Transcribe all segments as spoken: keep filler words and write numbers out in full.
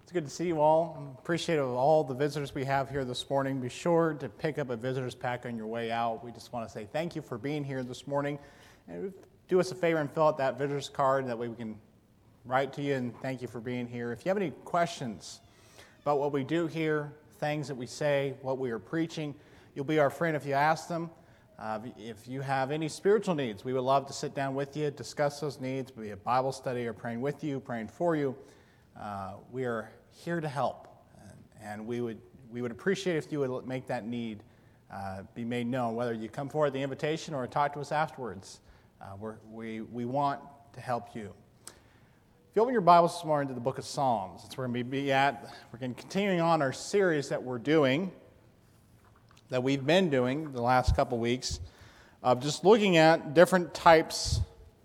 It's good to see you all. I'm appreciative of all the visitors we have here this morning. Be sure to pick up a visitor's pack on your way out. We just want to say thank you for being here this morning. And do us a favor and fill out that visitor's card. That way we can write to you and thank you for being here. If you have any questions about what we do here, things that we say, what we are preaching, you'll be our friend if you ask them. Uh, if you have any spiritual needs, we would love to sit down with you, discuss those needs, be a Bible study or praying with you, praying for you. Uh, we are here to help, and, and we would we would appreciate if you would make that need uh, be made known, whether you come forward at the invitation or talk to us afterwards. Uh, we're, we we want to help you. If you open your Bibles this morning to the book of Psalms, that's where we're going to be at. We're going to continuing on our series that we're doing, that we've been doing the last couple weeks, of just looking at different types,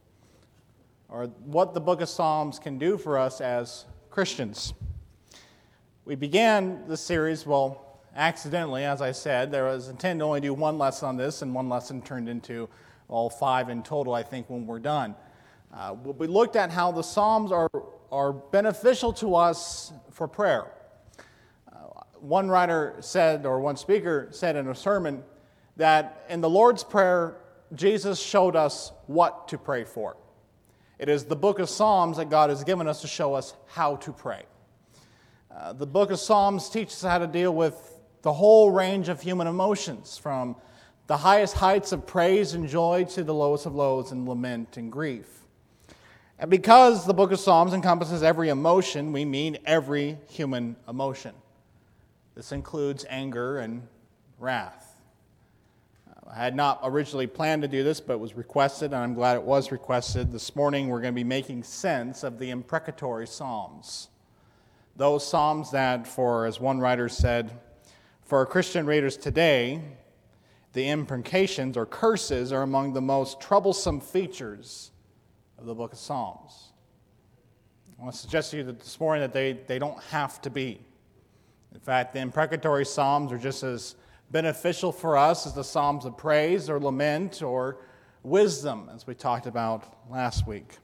or what the book of Psalms can do for us as Christians. We began this series, well, accidentally, as I said. There was intended to only do one lesson on this, and one lesson turned into all five in total, I think, when we're done. Uh, we looked at how the Psalms are, are beneficial to us for prayer. Uh, one writer said, or one speaker said in a sermon, that in the Lord's Prayer, Jesus showed us what to pray for. It is the book of Psalms that God has given us to show us how to pray. Uh, the book of Psalms teaches us how to deal with the whole range of human emotions, from the highest heights of praise and joy to the lowest of lows in lament and grief. And because the book of Psalms encompasses every emotion, we mean every human emotion. This includes anger and wrath. Uh, I had not originally planned to do this, but it was requested, and I'm glad it was requested. This morning we're going to be making sense of the imprecatory Psalms. Those Psalms that, for, as one writer said, for Christian readers today, the imprecations or curses are among the most troublesome features of the book of Psalms. I want to suggest to you that this morning that they, they don't have to be. In fact, the imprecatory Psalms are just as beneficial for us as the Psalms of praise or lament or wisdom, as we talked about last week.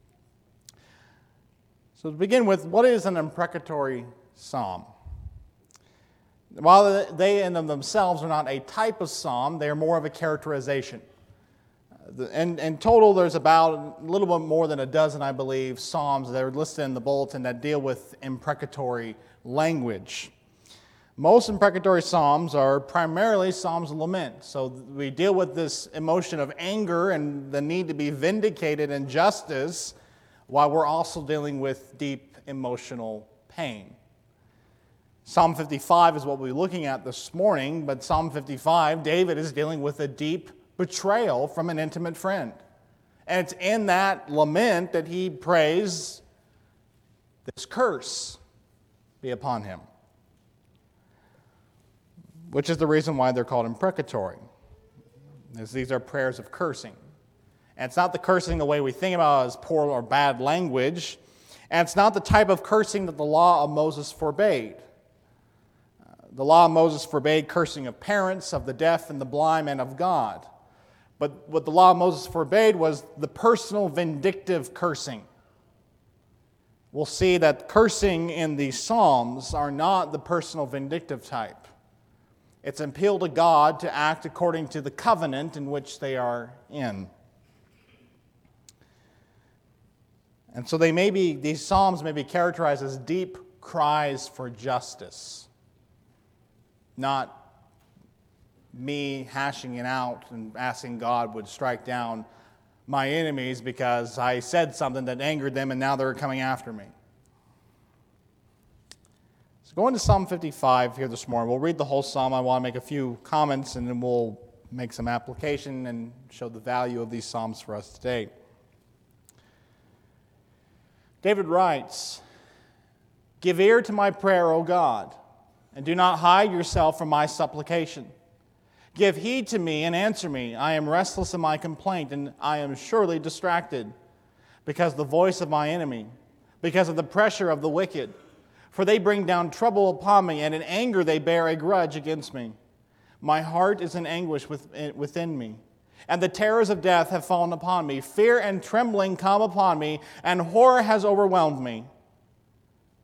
So to begin with, what is an imprecatory psalm? While they in themselves are not a type of psalm, they are more of a characterization. And in total, there's about a little bit more than a dozen, I believe, psalms that are listed in the bulletin that deal with imprecatory language. Most imprecatory psalms are primarily psalms of lament. So we deal with this emotion of anger and the need to be vindicated in justice, while we're also dealing with deep emotional pain. Psalm fifty-five is what we're looking at this morning, but Psalm fifty-five, David is dealing with a deep betrayal from an intimate friend. And it's in that lament that he prays this curse be upon him, which is the reason why they're called imprecatory, as these are prayers of cursing. And it's not the cursing the way we think about it as poor or bad language. And it's not the type of cursing that the law of Moses forbade. Uh, the law of Moses forbade cursing of parents, of the deaf and the blind, and of God. But what the law of Moses forbade was the personal vindictive cursing. We'll see that cursing in the Psalms are not the personal vindictive type. It's an appeal to God to act according to the covenant in which they are in. And so they may be, these psalms may be characterized as deep cries for justice, not me hashing it out and asking God would strike down my enemies because I said something that angered them and now they're coming after me. So going to Psalm fifty-five here this morning, we'll read the whole psalm. I want to make a few comments and then we'll make some application and show the value of these psalms for us today. David writes, "Give ear to my prayer, O God, and do not hide yourself from my supplication. Give heed to me and answer me. I am restless in my complaint, and I am surely distracted because of the voice of my enemy, because of the pressure of the wicked. For they bring down trouble upon me, and in anger they bear a grudge against me. My heart is in anguish within me, and the terrors of death have fallen upon me. Fear and trembling come upon me, and horror has overwhelmed me.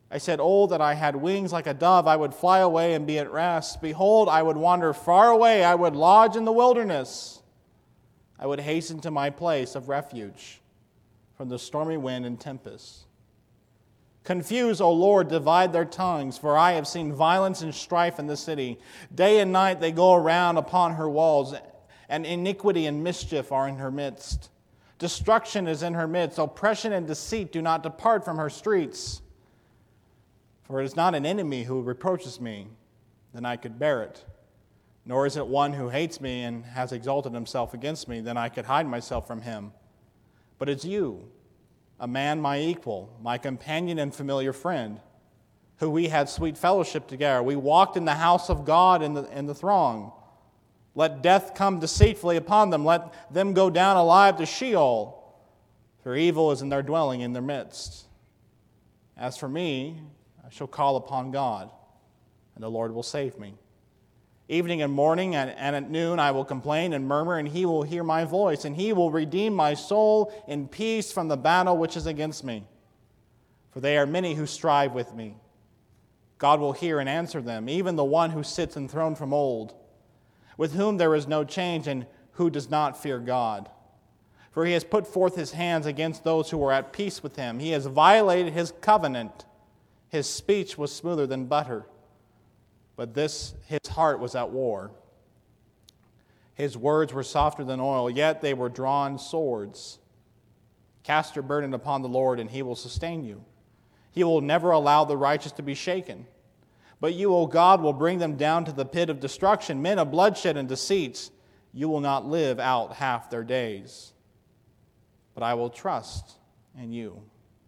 I said, oh, that I had wings like a dove, I would fly away and be at rest. Behold, I would wander far away, I would lodge in the wilderness. I would hasten to my place of refuge from the stormy wind and tempest. Confuse, O Lord, divide their tongues, for I have seen violence and strife in the city. Day and night they go around upon her walls, and iniquity and mischief are in her midst. Destruction is in her midst. Oppression and deceit do not depart from her streets. For it is not an enemy who reproaches me, then I could bear it. Nor is it one who hates me and has exalted himself against me, then I could hide myself from him. But it's you, a man my equal, my companion and familiar friend, who we had sweet fellowship together. We walked in the house of God in the, in the throng. Let death come deceitfully upon them. Let them go down alive to Sheol, for evil is in their dwelling in their midst. As for me, I shall call upon God, and the Lord will save me. Evening and morning and, and at noon I will complain and murmur, and he will hear my voice, and he will redeem my soul in peace from the battle which is against me. For they are many who strive with me. God will hear and answer them, even the one who sits enthroned from old, with whom there is no change and who does not fear God. For he has put forth his hands against those who are at peace with him. He has violated his covenant. His speech was smoother than butter, but this his heart was at war. His words were softer than oil, yet they were drawn swords. Cast your burden upon the Lord, and he will sustain you. He will never allow the righteous to be shaken. But you, O God, will bring them down to the pit of destruction, men of bloodshed and deceits. You will not live out half their days. But I will trust in you.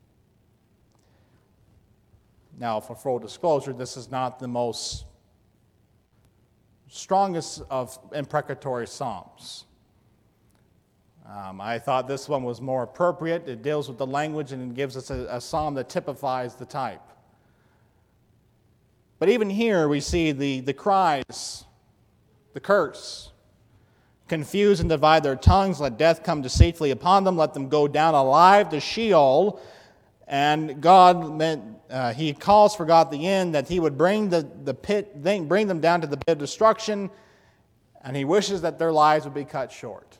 Now, for full disclosure, this is not the most strongest of imprecatory psalms. Um, I thought this one was more appropriate. It deals with the language and it gives us a, a psalm that typifies the type. But even here we see the, the cries, the curse. Confuse and divide their tongues, let death come deceitfully upon them, let them go down alive to Sheol. And God meant, uh, he calls for God at the end that he would bring the, the pit, bring them down to the pit of destruction, and he wishes that their lives would be cut short.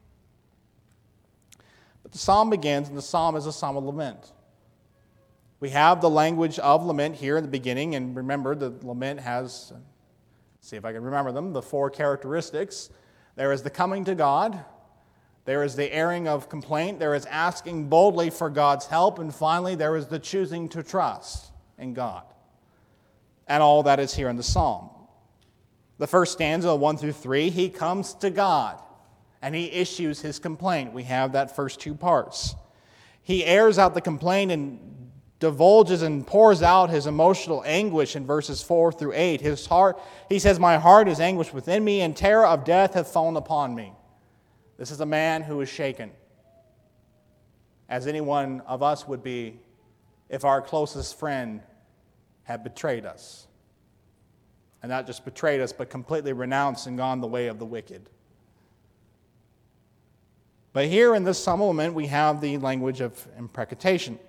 But the psalm begins, and the psalm is a psalm of lament. We have the language of lament here in the beginning, and remember, the lament has, see if I can remember them, the four characteristics. There is the coming to God. There is the airing of complaint. There is asking boldly for God's help. And finally, there is the choosing to trust in God. And all that is here in the psalm. The first stanza, one through three, he comes to God and he issues his complaint. We have that first two parts. He airs out the complaint and divulges and pours out his emotional anguish in verses four through eight. His heart, he says, my heart is anguished within me, and terror of death hath fallen upon me. This is a man who is shaken, as any one of us would be if our closest friend had betrayed us. And not just betrayed us, but completely renounced and gone the way of the wicked. But here in this psalm lament, we have the language of imprecation.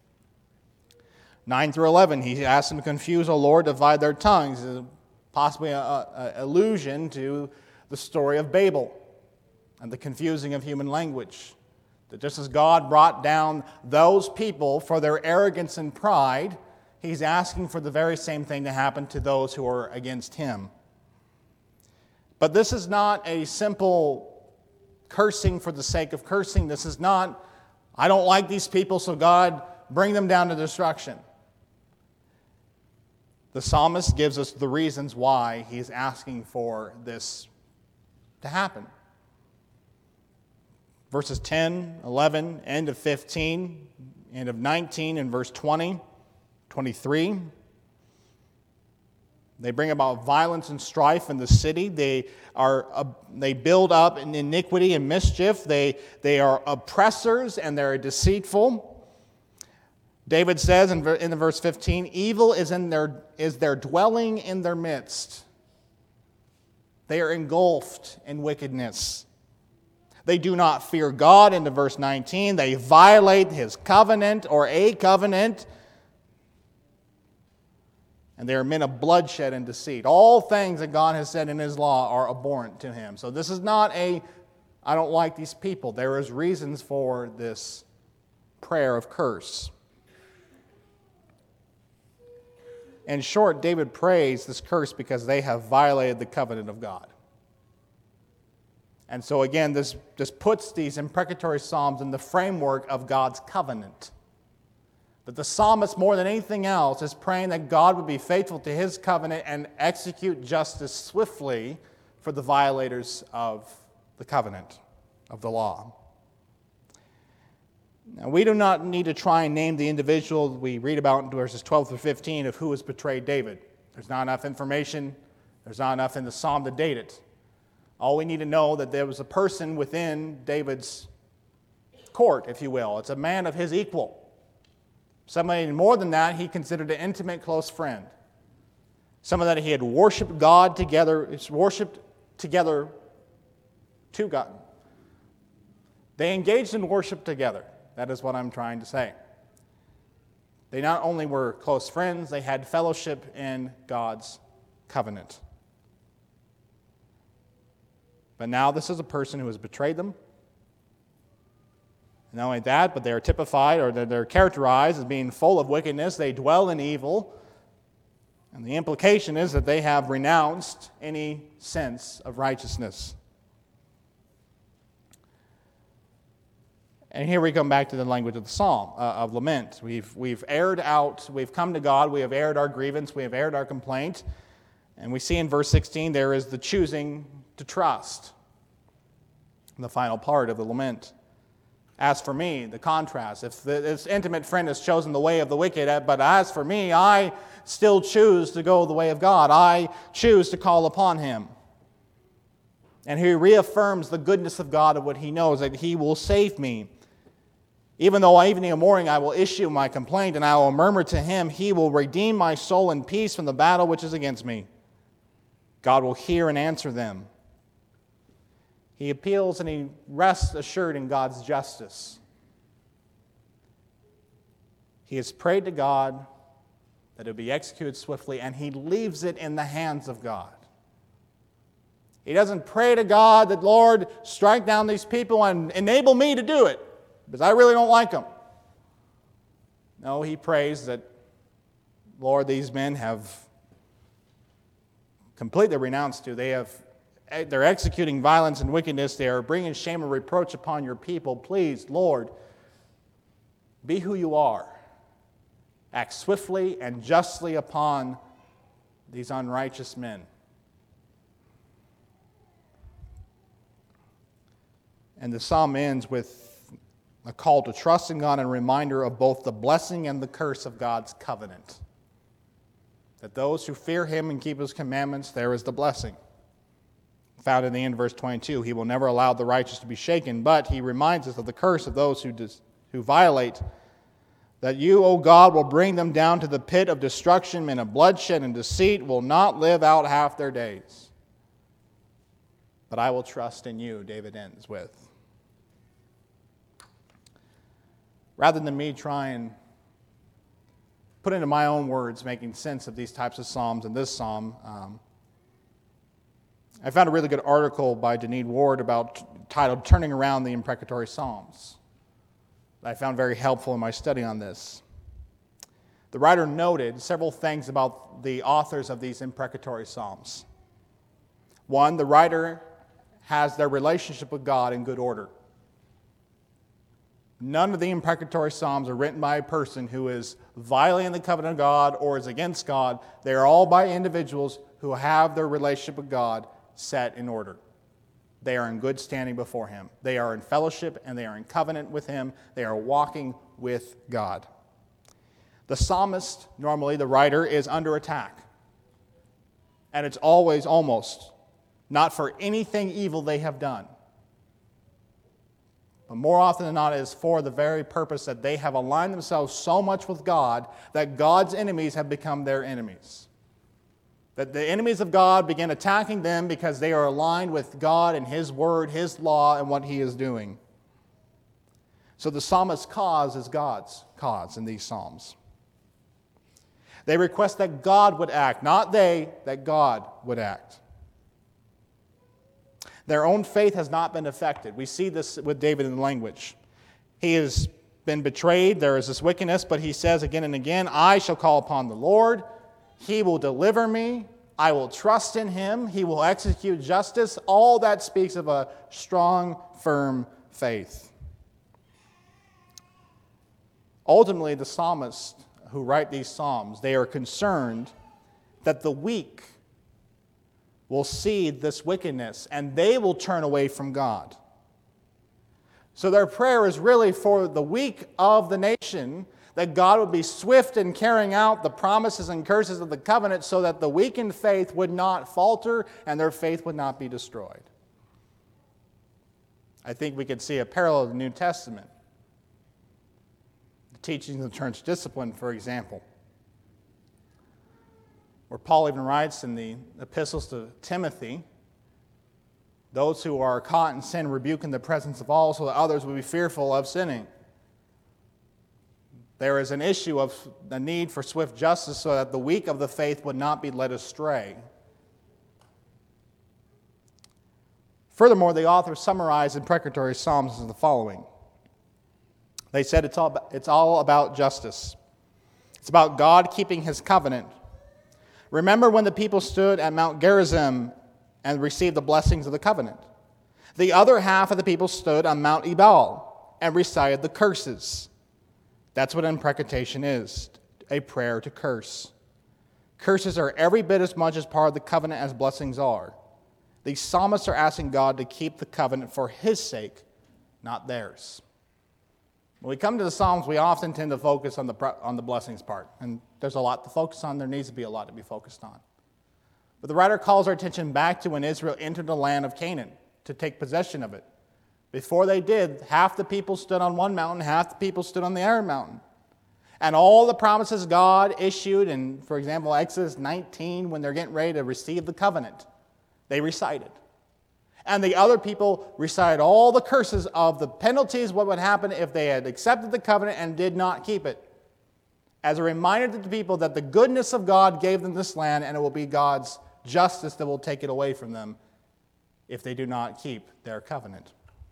nine through eleven, he asks them to confuse, O Lord, divide their tongues. Possibly an allusion to the story of Babel and the confusing of human language. That just as God brought down those people for their arrogance and pride, he's asking for the very same thing to happen to those who are against him. But this is not a simple cursing for the sake of cursing. This is not, I don't like these people, so God, bring them down to destruction. The psalmist gives us the reasons why he's asking for this to happen. Verses ten, eleven, end of fifteen, end of nineteen, and verse twenty, twenty-three. They bring about violence and strife in the city. They are uh, they build up in iniquity and mischief. They, they are oppressors and they're deceitful. David says in, in the verse fifteen, evil is in their is their dwelling in their midst. They are engulfed in wickedness. They do not fear God, into verse nineteen. They violate his covenant or a covenant. And they are men of bloodshed and deceit. All things that God has said in his law are abhorrent to him. So this is not a, I don't like these people. There is reasons for this prayer of curse. In short, David prays this curse because they have violated the covenant of God. And so again, this, this puts these imprecatory psalms in the framework of God's covenant. That the psalmist, more than anything else, is praying that God would be faithful to his covenant and execute justice swiftly for the violators of the covenant, of the law. Now, we do not need to try and name the individual we read about in verses twelve through fifteen of who has betrayed David. There's not enough information. There's not enough in the psalm to date it. All we need to know that there was a person within David's court, if you will. It's a man of his equal. Somebody more than that, he considered an intimate, close friend. Someone that he had worshipped God together, worshipped together to God. They engaged in worship together. That is what I'm trying to say. They not only were close friends, they had fellowship in God's covenant. But now this is a person who has betrayed them. Not only that, but they are typified, or they're characterized as being full of wickedness. They dwell in evil. And the implication is that they have renounced any sense of righteousness. And here we come back to the language of the psalm, uh, of lament. We've, we've aired out, we've come to God, we have aired our grievance, we have aired our complaint. And we see in verse sixteen there is the choosing to trust in the final part of the lament. As for me, the contrast, if this intimate friend has chosen the way of the wicked, but as for me, I still choose to go the way of God. I choose to call upon him. And he reaffirms the goodness of God of what he knows, that he will save me. Even though evening and morning I will issue my complaint, and I will murmur to him, he will redeem my soul in peace from the battle which is against me. God will hear and answer them. He appeals and he rests assured in God's justice. He has prayed to God that it would be executed swiftly, and he leaves it in the hands of God. He doesn't pray to God that, Lord, strike down these people and enable me to do it, because I really don't like them. No, he prays that, Lord, these men have completely renounced you. They have They're executing violence and wickedness. They are bringing shame and reproach upon your people. Please, Lord, be who you are. Act swiftly and justly upon these unrighteous men. And the psalm ends with a call to trust in God and a reminder of both the blessing and the curse of God's covenant. That those who fear him and keep his commandments, there is the blessing. Found in the end of verse twenty-two, he will never allow the righteous to be shaken, but he reminds us of the curse of those who, dis, who violate, that you, O God, will bring them down to the pit of destruction, men of bloodshed and deceit will not live out half their days. But I will trust in you, David ends with. Rather than me try and put into my own words making sense of these types of psalms and this psalm, um, I found a really good article by Deneen Ward about titled Turning Around the Imprecatory Psalms that I found very helpful in my study on this. The writer noted several things about the authors of these imprecatory psalms. One, the writer has their relationship with God in good order. None of the imprecatory psalms are written by a person who is violating the covenant of God or is against God. They are all by individuals who have their relationship with God set in order. They are in good standing before him. They are in fellowship and they are in covenant with him. They are walking with God. The psalmist, normally the writer, is under attack. And it's always, almost, not for anything evil they have done. But more often than not, it is for the very purpose that they have aligned themselves so much with God that God's enemies have become their enemies. That the enemies of God begin attacking them because they are aligned with God and his word, his law, and what he is doing. So the psalmist's cause is God's cause in these psalms. They request that God would act, not they, that God would act. Their own faith has not been affected. We see this with David in the language. He has been betrayed. There is this wickedness, but he says again and again, I shall call upon the Lord. He will deliver me. I will trust in him. He will execute justice. All that speaks of a strong, firm faith. Ultimately, the psalmists who write these psalms, they are concerned that the weak will see this wickedness and they will turn away from God. So their prayer is really for the weak of the nation, that God would be swift in carrying out the promises and curses of the covenant so that the weak in faith would not falter and their faith would not be destroyed. I think we could see a parallel in the New Testament. The teachings of church discipline, for example, where Paul even writes in the epistles to Timothy, those who are caught in sin rebuke in the presence of all so that others will be fearful of sinning. There is an issue of the need for swift justice so that the weak of the faith would not be led astray. Furthermore, the author summarized in precatory psalms as the following. They said it's all, it's all about justice. It's about God keeping his covenant. Remember when the people stood at Mount Gerizim and received the blessings of the covenant. The other half of the people stood on Mount Ebal and recited the curses. That's what imprecation is, a prayer to curse. Curses are every bit as much as part of the covenant as blessings are. These psalmists are asking God to keep the covenant for his sake, not theirs. When we come to the Psalms, we often tend to focus on the, on the blessings part. And there's a lot to focus on. There needs to be a lot to be focused on. But the writer calls our attention back to when Israel entered the land of Canaan to take possession of it. Before they did, half the people stood on one mountain, half the people stood on the other mountain. And all the promises God issued in, for example, Exodus nineteen, when they're getting ready to receive the covenant, they recited. And the other people recited all the curses of the penalties, what would happen if they had accepted the covenant and did not keep it. As a reminder to the people that the goodness of God gave them this land, and it will be God's justice that will take it away from them if they do not keep their covenant.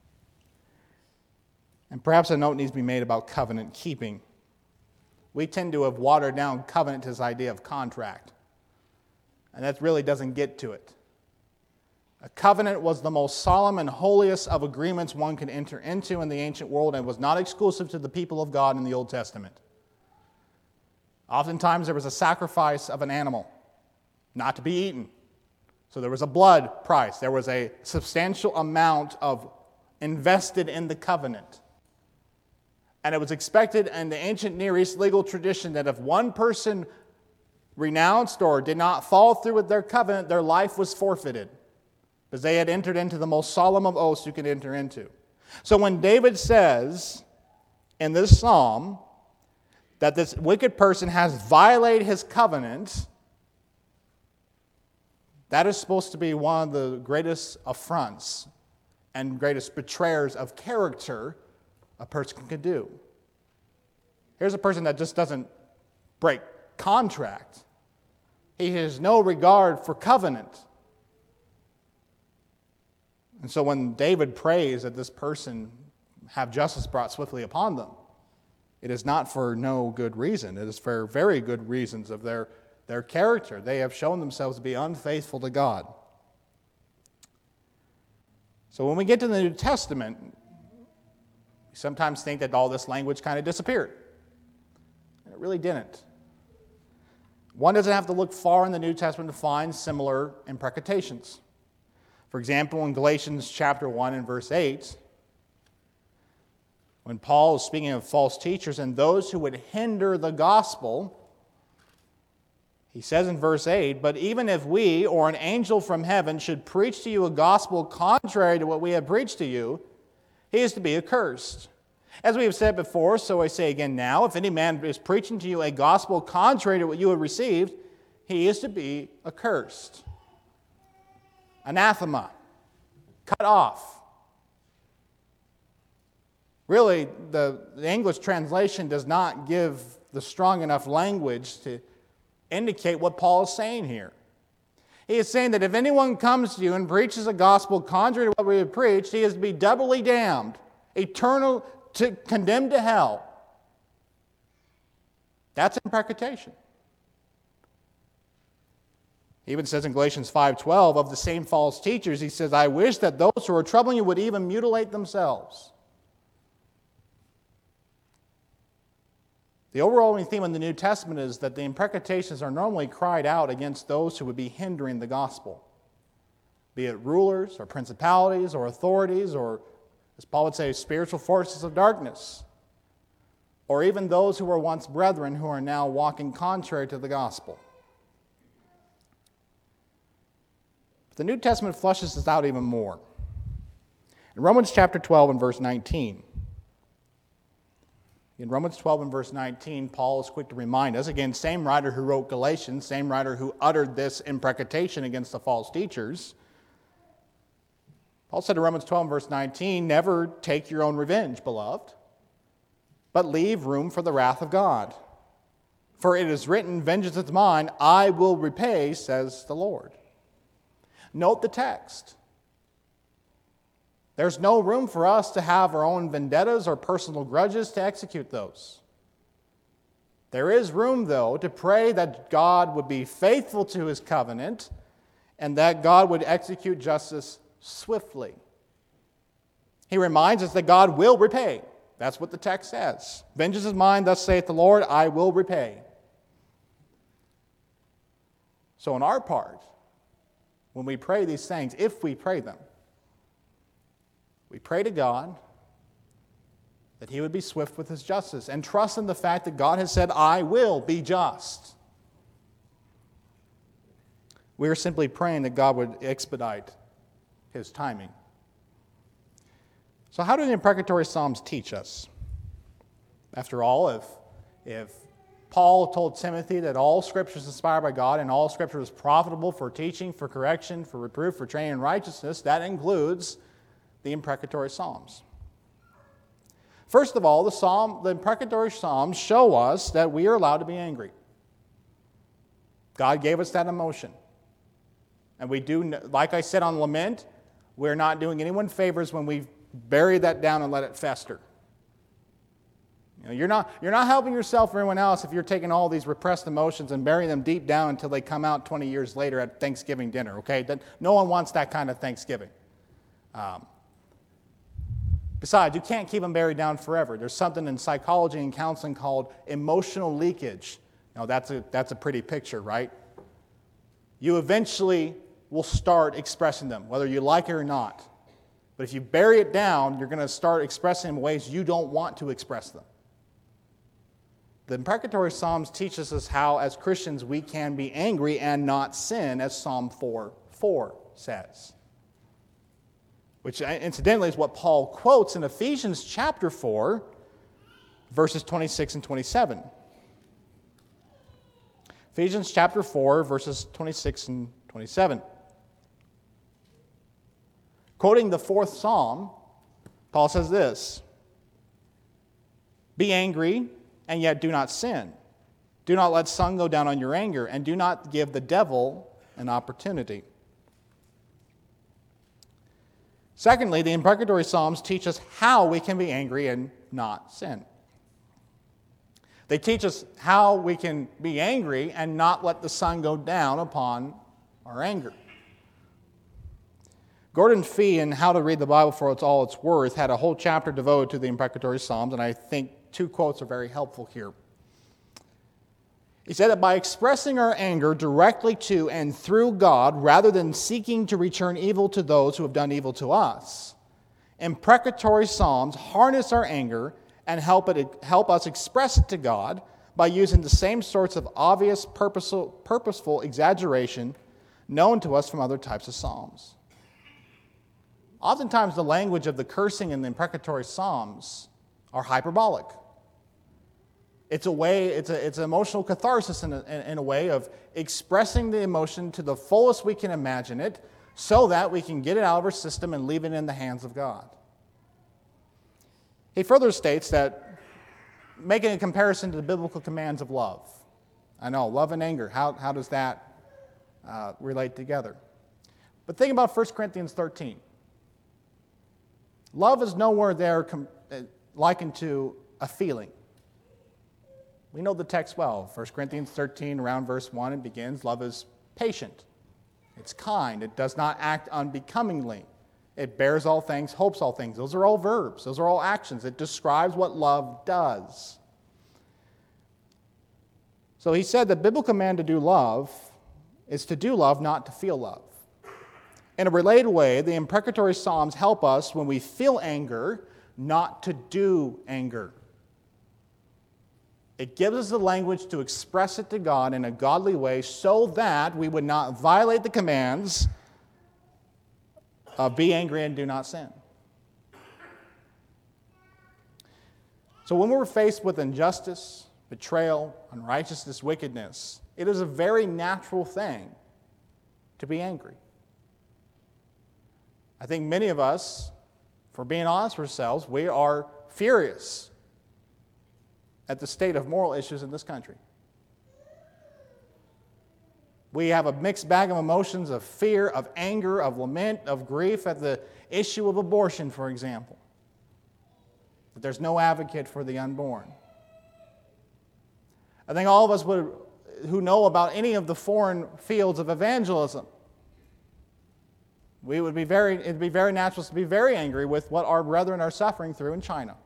And perhaps a note needs to be made about covenant keeping. We tend to have watered down covenant to this idea of contract. And that really doesn't get to it. A covenant was the most solemn and holiest of agreements one could enter into in the ancient world and was not exclusive to the people of God in the Old Testament. Oftentimes there was a sacrifice of an animal, not to be eaten. So there was a blood price. There was a substantial amount of invested in the covenant. And it was expected in the ancient Near East legal tradition that if one person renounced or did not follow through with their covenant, their life was forfeited, because they had entered into the most solemn of oaths you could enter into. So when David says in this psalm that this wicked person has violated his covenant, that is supposed to be one of the greatest affronts and greatest betrayers of character a person could do. Here's a person that just doesn't break contract. He has no regard for covenant. And so when David prays that this person have justice brought swiftly upon them, it is not for no good reason. It is for very good reasons of their, their character. They have shown themselves to be unfaithful to God. So when we get to the New Testament, we sometimes think that all this language kind of disappeared. And it really didn't. One doesn't have to look far in the New Testament to find similar imprecations. For example, in Galatians chapter one and verse eight, when Paul is speaking of false teachers and those who would hinder the gospel, he says in verse eight, "But even if we or an angel from heaven should preach to you a gospel contrary to what we have preached to you, he is to be accursed. As we have said before, so I say again now, if any man is preaching to you a gospel contrary to what you have received, he is to be accursed." Anathema, cut off. Really, the, the English translation does not give the strong enough language to, indicate what Paul is saying here. He is saying that if anyone comes to you and preaches a gospel contrary to what we have preached, he is to be doubly damned, eternal, to, condemned to hell. That's imprecation. He even says in Galatians five twelve, of the same false teachers, he says, I wish that those who are troubling you would even mutilate themselves. The overall theme in the New Testament is that the imprecations are normally cried out against those who would be hindering the gospel, be it rulers or principalities or authorities or, as Paul would say, spiritual forces of darkness, or even those who were once brethren who are now walking contrary to the gospel. But the New Testament fleshes this out even more. In Romans chapter twelve and verse nineteen, in Romans twelve and verse nineteen, Paul is quick to remind us, again, same writer who wrote Galatians, same writer who uttered this imprecation against the false teachers. Paul said in Romans twelve and verse nineteen, never take your own revenge, beloved, but leave room for the wrath of God. For it is written, vengeance is mine, I will repay, says the Lord. Note the text. There's no room for us to have our own vendettas or personal grudges to execute those. There is room, though, to pray that God would be faithful to his covenant and that God would execute justice swiftly. He reminds us that God will repay. That's what the text says. Vengeance is mine, thus saith the Lord, I will repay. So on our part, when we pray these things, if we pray them, we pray to God that he would be swift with his justice and trust in the fact that God has said, I will be just. We are simply praying that God would expedite his timing. So how do the imprecatory Psalms teach us? After all, if, if Paul told Timothy that all Scripture is inspired by God and all Scripture is profitable for teaching, for correction, for reproof, for training in righteousness, that includes the imprecatory Psalms. First of all, the Psalm, the imprecatory Psalms show us that we are allowed to be angry. God gave us that emotion. And we do, like I said on lament, we're not doing anyone favors when we bury that down and let it fester. You know, you're not, you're not helping yourself or anyone else if you're taking all these repressed emotions and burying them deep down until they come out twenty years later at Thanksgiving dinner, okay? No one wants that kind of Thanksgiving. Um, Besides, you can't keep them buried down forever. There's something in psychology and counseling called emotional leakage. Now, that's a, that's a pretty picture, right? You eventually will start expressing them, whether you like it or not. But if you bury it down, you're going to start expressing them in ways you don't want to express them. The imprecatory Psalms teaches us how, as Christians, we can be angry and not sin, as Psalm four four says. Which, incidentally, is what Paul quotes in Ephesians chapter four, verses twenty-six and twenty-seven. Ephesians chapter four, verses twenty-six and twenty-seven. Quoting the fourth Psalm, Paul says this, be angry, and yet do not sin. Do not let sun go down on your anger, and do not give the devil an opportunity. Secondly, the imprecatory Psalms teach us how we can be angry and not sin. They teach us how we can be angry and not let the sun go down upon our anger. Gordon Fee, in How to Read the Bible for All It's Worth, had a whole chapter devoted to the imprecatory Psalms, and I think two quotes are very helpful here. He said that by expressing our anger directly to and through God, rather than seeking to return evil to those who have done evil to us, imprecatory Psalms harness our anger and help, it, help us express it to God by using the same sorts of obvious, purposeful, purposeful exaggeration known to us from other types of Psalms. Oftentimes, the language of the cursing in the imprecatory Psalms are hyperbolic. It's a way, it's a, it's an emotional catharsis in a, in a way of expressing the emotion to the fullest we can imagine it so that we can get it out of our system and leave it in the hands of God. He further states that, making a comparison to the biblical commands of love, I know, love and anger, how, how does that uh, relate together? But think about First Corinthians thirteen. Love is nowhere there com- likened to a feeling. We know the text well. First Corinthians thirteen, around verse one, it begins, love is patient. It's kind. It does not act unbecomingly. It bears all things, hopes all things. Those are all verbs. Those are all actions. It describes what love does. So he said the biblical command to do love is to do love, not to feel love. In a related way, the imprecatory Psalms help us when we feel anger, not to do anger. It gives us the language to express it to God in a godly way so that we would not violate the commands of be angry and do not sin. So when we're faced with injustice, betrayal, unrighteousness, wickedness, it is a very natural thing to be angry. I think many of us, for being honest with ourselves, we are furious at the state of moral issues in this country. We have a mixed bag of emotions of fear, of anger, of lament, of grief at the issue of abortion, for example. That there's no advocate for the unborn. I think all of us would, who know about any of the foreign fields of evangelism, we would be very, it'd be very natural to be very angry with what our brethren are suffering through in China.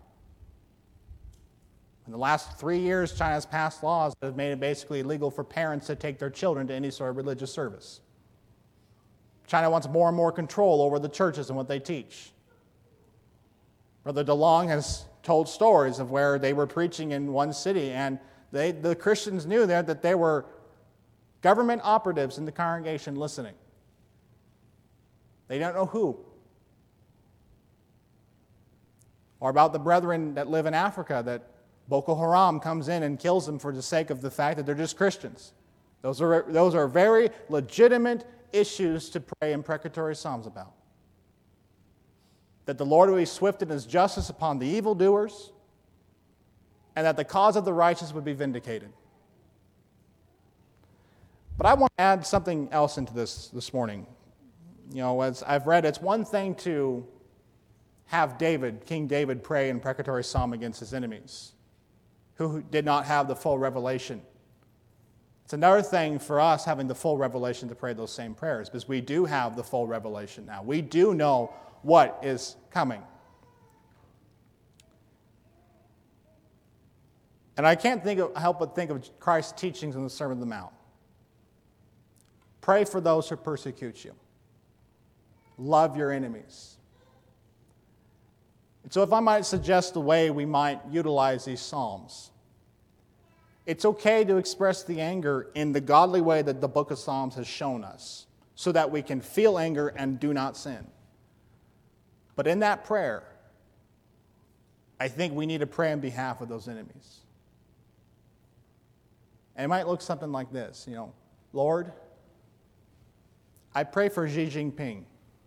In the last three years, China has passed laws that have made it basically illegal for parents to take their children to any sort of religious service. China wants more and more control over the churches and what they teach. Brother DeLong has told stories of where they were preaching in one city, and they, the Christians knew there that there were government operatives in the congregation listening. They don't know who. Or about the brethren that live in Africa that Boko Haram comes in and kills them for the sake of the fact that they're just Christians. Those are, those are very legitimate issues to pray imprecatory psalms about. That the Lord will be swift in his justice upon the evildoers, and that the cause of the righteous would be vindicated. But I want to add something else into this this morning. You know, as I've read, it's one thing to have David, King David, pray an imprecatory psalm against his enemies, who did not have the full revelation. It's another thing for us having the full revelation to pray those same prayers, because we do have the full revelation now. We do know what is coming. And I can't think of, help but think of Christ's teachings in the Sermon on the Mount. Pray for those who persecute you. Love your enemies. And so if I might suggest the way we might utilize these psalms, it's okay to express the anger in the godly way that the book of Psalms has shown us, so that we can feel anger and do not sin. But in that prayer, I think we need to pray on behalf of those enemies. And it might look something like this, you know, Lord, I pray for Xi Jinping,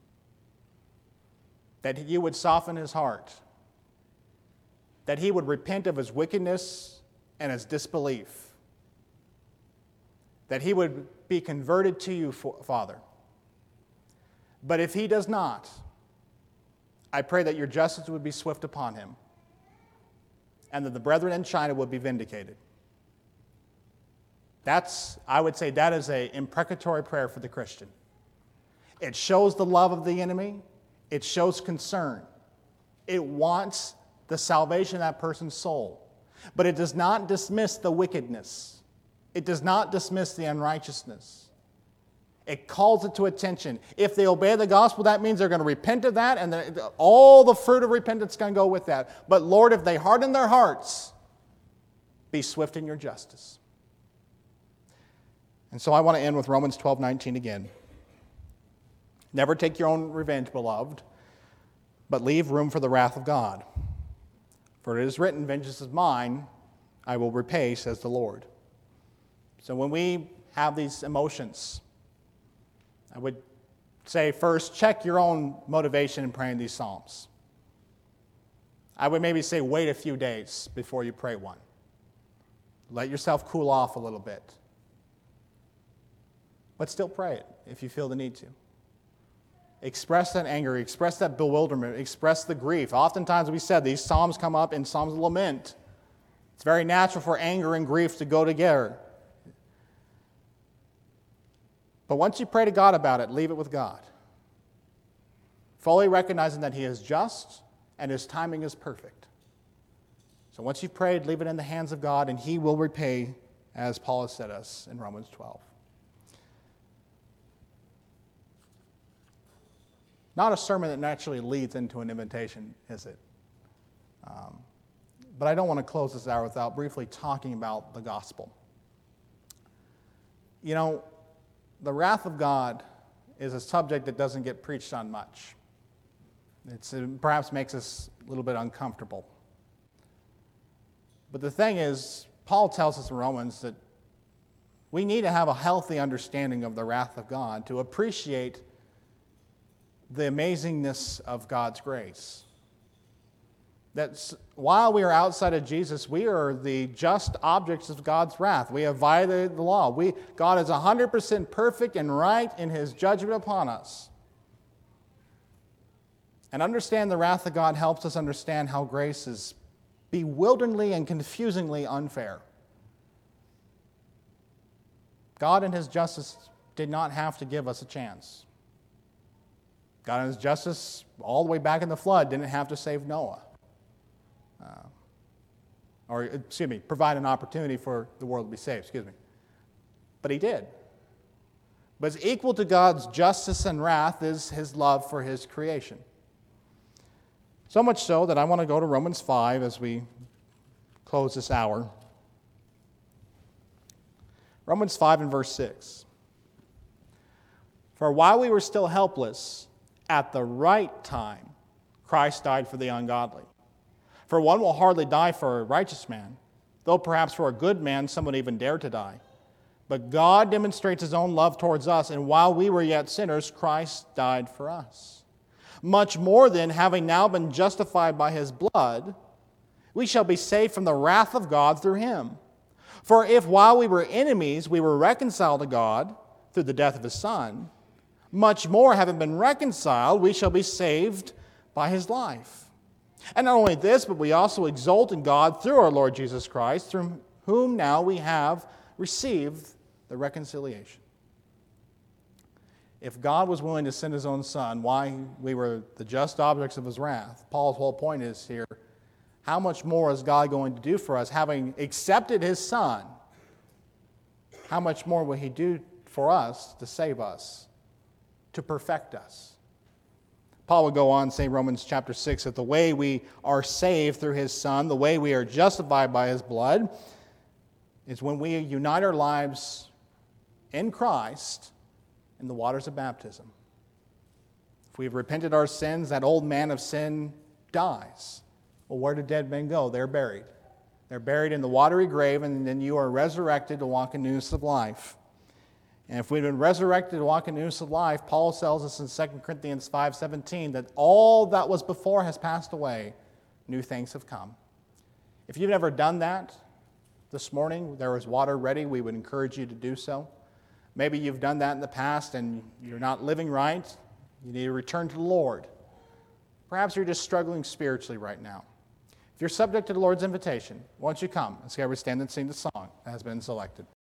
that you would soften his heart, that he would repent of his wickedness and his disbelief, that he would be converted to you, Father. But if he does not, I pray that your justice would be swift upon him, and that the brethren in China would be vindicated. That's, I would say, that is an imprecatory prayer for the Christian. It shows the love of the enemy. It shows concern. It wants the salvation of that person's soul. But it does not dismiss the wickedness. It does not dismiss the unrighteousness. It calls it to attention. If they obey the gospel, that means they're going to repent of that, and the, all the fruit of repentance is going to go with that. But Lord, if they harden their hearts, be swift in your justice. And so I want to end with Romans twelve nineteen again. Never take your own revenge, beloved, but leave room for the wrath of God. For it is written, vengeance is mine, I will repay, says the Lord. So when we have these emotions, I would say first, check your own motivation in praying these psalms. I would maybe say wait a few days before you pray one. Let yourself cool off a little bit. But still pray it if you feel the need to. Express that anger, express that bewilderment, express the grief. Oftentimes we said these psalms come up in psalms of lament. It's very natural for anger and grief to go together. But once you pray to God about it, leave it with God. Fully recognizing that He is just and His timing is perfect. So once you've prayed, leave it in the hands of God and He will repay, as Paul has said us in Romans twelve. Not a sermon that naturally leads into an invitation, is it? Um, but I don't want to close this hour without briefly talking about the gospel. You know, the wrath of God is a subject that doesn't get preached on much. It's, it perhaps makes us a little bit uncomfortable. But the thing is, Paul tells us in Romans that we need to have a healthy understanding of the wrath of God to appreciate the amazingness of God's grace. That while we are outside of Jesus, we are the just objects of God's wrath. We have violated the law. We, God is one hundred percent perfect and right in His judgment upon us. And understand the wrath of God helps us understand how grace is bewilderingly and confusingly unfair. God in His justice did not have to give us a chance. God in His justice, all the way back in the flood, didn't have to save Noah. Uh, or, excuse me, provide an opportunity for the world to be saved, excuse me. But He did. But as equal to God's justice and wrath is His love for His creation. So much so that I want to go to Romans five as we close this hour. Romans five and verse six. For while we were still helpless, at the right time, Christ died for the ungodly. For one will hardly die for a righteous man, though perhaps for a good man some would even dare to die. But God demonstrates His own love towards us, and while we were yet sinners, Christ died for us. Much more then, having now been justified by His blood, we shall be saved from the wrath of God through Him. For if while we were enemies, we were reconciled to God through the death of His Son, much more, having been reconciled, we shall be saved by His life. And not only this, but we also exult in God through our Lord Jesus Christ, through whom now we have received the reconciliation. If God was willing to send His own Son, why we were the just objects of His wrath, Paul's whole point is here, how much more is God going to do for us? Having accepted His Son, how much more will He do for us to save us, to perfect us? Paul would go on, say Romans chapter six, that the way we are saved through His Son, the way we are justified by His blood, is when we unite our lives in Christ in the waters of baptism. If we've repented our sins, that old man of sin dies. Well, where do dead men go? They're buried. They're buried in the watery grave, and then you are resurrected to walk in newness of life. And if we've been resurrected to walk in newness of life, Paul tells us in Second Corinthians five seventeen that all that was before has passed away, new things have come. If you've never done that this morning, there is water ready, we would encourage you to do so. Maybe you've done that in the past and you're not living right, you need to return to the Lord. Perhaps you're just struggling spiritually right now. If you're subject to the Lord's invitation, why don't you come? Let's get everybody stand and sing the song that has been selected.